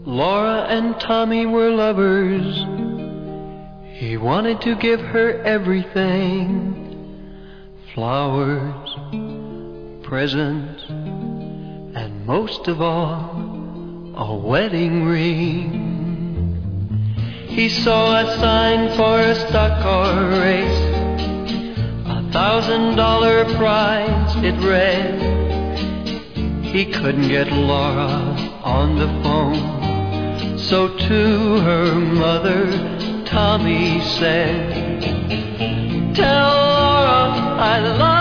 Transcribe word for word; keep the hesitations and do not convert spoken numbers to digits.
Laura and Tommy were lovers. He wanted to give her everything: flowers, presents, and most of all, a wedding ring. He saw a sign for a stock car race, a thousand dollar prize it read. He couldn't get Laura on the phone, so to her mother Tommy said, "Tell Laura I love